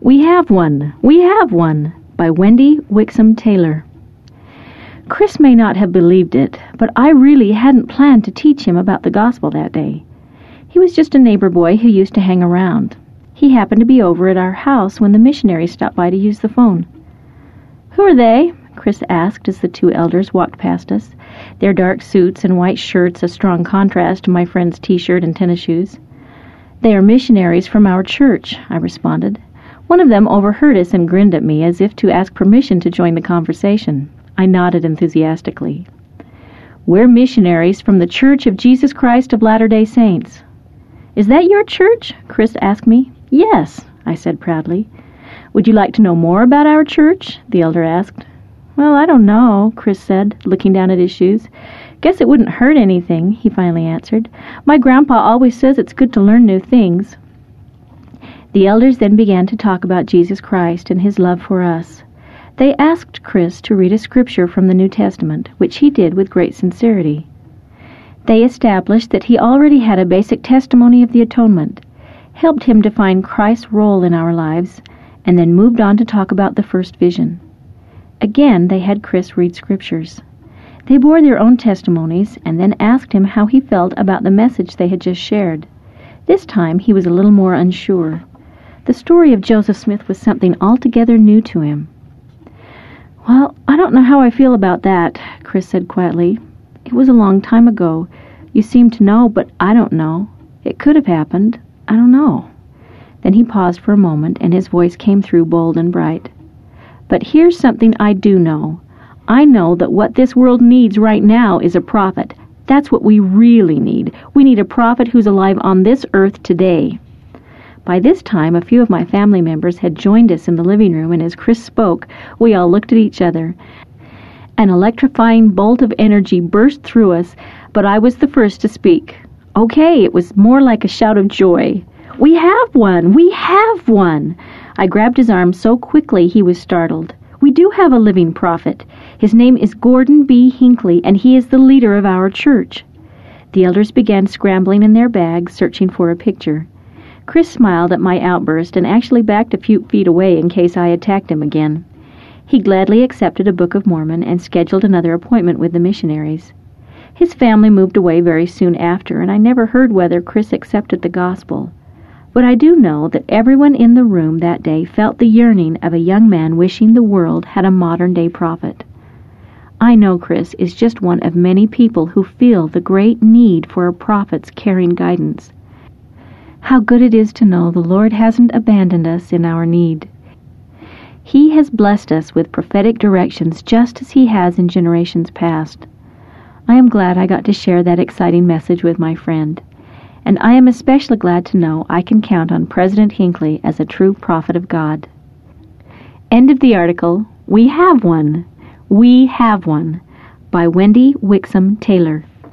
We have one! We have one! By Wendy Wixom Taylor. Chris may not have believed it, but I really hadn't planned to teach him about the gospel that day. He was just a neighbor boy who used to hang around. He happened to be over at our house when the missionaries stopped by to use the phone. "Who are they?" Chris asked as the two elders walked past us, their dark suits and white shirts a strong contrast to my friend's T-shirt and tennis shoes. "They are missionaries from our church," I responded. One of them overheard us and grinned at me as if to ask permission to join the conversation. I nodded enthusiastically. "We're missionaries from the Church of Jesus Christ of Latter-day Saints." "Is that your church?" Chris asked me. "Yes," I said proudly. "Would you like to know more about our church?" the elder asked. "Well, I don't know," Chris said, looking down at his shoes. "Guess it wouldn't hurt anything," he finally answered. "My grandpa always says it's good to learn new things." The elders then began to talk about Jesus Christ and his love for us. They asked Chris to read a scripture from the New Testament, which he did with great sincerity. They established that he already had a basic testimony of the atonement, helped him define Christ's role in our lives, and then moved on to talk about the first vision. Again, they had Chris read scriptures. They bore their own testimonies and then asked him how he felt about the message they had just shared. This time, he was a little more unsure. The story of Joseph Smith was something altogether new to him. "Well, I don't know how I feel about that," Chris said quietly. "It was a long time ago. You seem to know, but I don't know. It could have happened. I don't know." Then he paused for a moment, and his voice came through bold and bright. "But here's something I do know. I know that what this world needs right now is a prophet. That's what we really need. We need a prophet who's alive on this earth today." By this time, a few of my family members had joined us in the living room, and as Chris spoke, we all looked at each other. An electrifying bolt of energy burst through us, but I was the first to speak. Okay, it was more like a shout of joy. "We have one! We have one!" I grabbed his arm so quickly he was startled. "We do have a living prophet. His name is Gordon B. Hinckley, and he is the leader of our church." The elders began scrambling in their bags, searching for a picture. Chris smiled at my outburst and actually backed a few feet away in case I attacked him again. He gladly accepted a Book of Mormon and scheduled another appointment with the missionaries. His family moved away very soon after, and I never heard whether Chris accepted the gospel. But I do know that everyone in the room that day felt the yearning of a young man wishing the world had a modern-day prophet. I know Chris is just one of many people who feel the great need for a prophet's caring guidance. How good it is to know the Lord hasn't abandoned us in our need. He has blessed us with prophetic directions just as he has in generations past. I am glad I got to share that exciting message with my friend, and I am especially glad to know I can count on President Hinckley as a true prophet of God. End of the article. We have one. We have one. By Wendy Wixom Taylor.